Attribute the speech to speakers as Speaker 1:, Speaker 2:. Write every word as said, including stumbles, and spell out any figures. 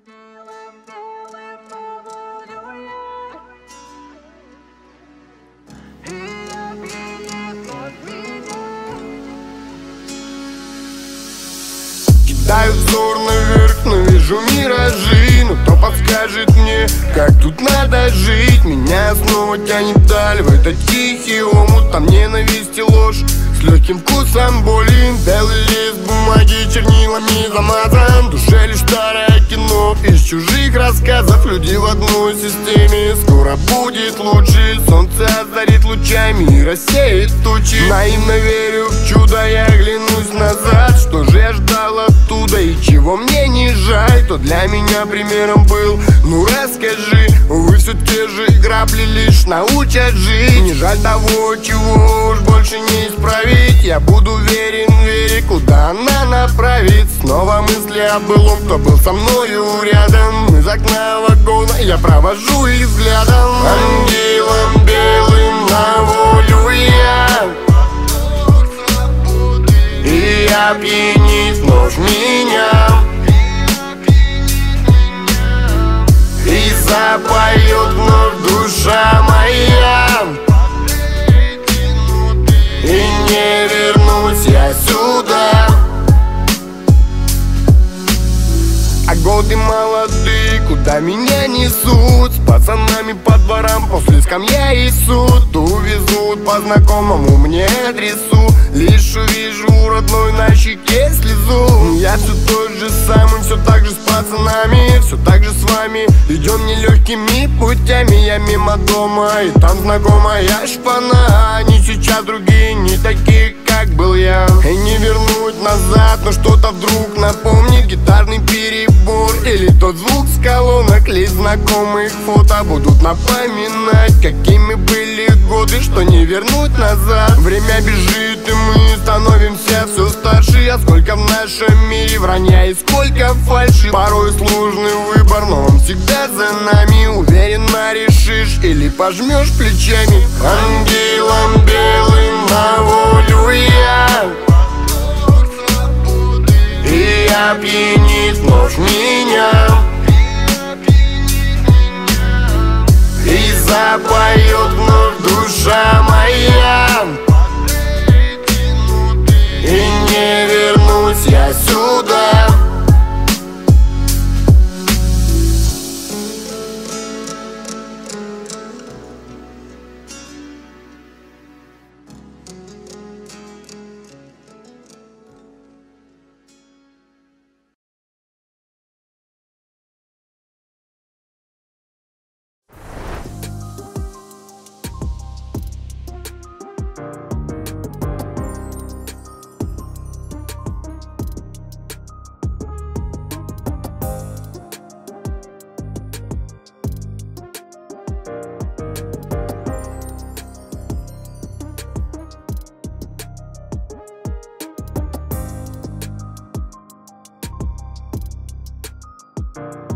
Speaker 1: Кидаю взор наверх, но вижу миражи. Но кто подскажет мне, как тут надо жить? Меня снова тянет вдаль, в этот тихий омут. Там ненависть и ложь с легким вкусом боли. Белый лист бумаги чернилами замазан. В душе лишь старое кино из чужих рассказов. Люди в одной системе, скоро будет лучше. Солнце озарит лучами и рассеет тучи. Наивно верю в чудо, я оглянусь назад. Что же я ждал оттуда и чего мне не жаль? То для меня примером был, ну расскажи. Увы, все те же грабли лишь научат жить. Не жаль того, чего уж больше не исправить. Я буду верен вере, куда она направит. Снова мысли о былом, кто был со мною рядом. Из окна вагона я провожу их взглядом. Ангелом белым на волю я, и опьянит вновь меня, и запоет вновь душа моя, и не вернусь я сюда. А годы молодые, куда меня несут? С пацанами по дворам после скамья и суд. Увезут по знакомому мне адресу. Лишь увижу родной на щеке слезу. Я все тот же самый, все так же с пацанами. Все так же с вами, идем нелегкими путями. Я мимо дома, и там знакомая шпана. Они сейчас другие, не такие, как был я. И не вернуть назад, но что-то вдруг напомнит. Гитарный перебор или тот звук с колонок. Лишь знакомых фото будут напоминать, какими были годы, что не вернуть назад. Время бежит, и мы становимся все старше. А сколько в нашем мире вранья и сколько фальши. Порой сложный выбор, но он всегда за нами. Уверенно решишь или пожмешь плечами. Ангелом белым на волю я, и опьянит вновь меня, и запоет вновь душа моя, и не вернусь я сюда.
Speaker 2: you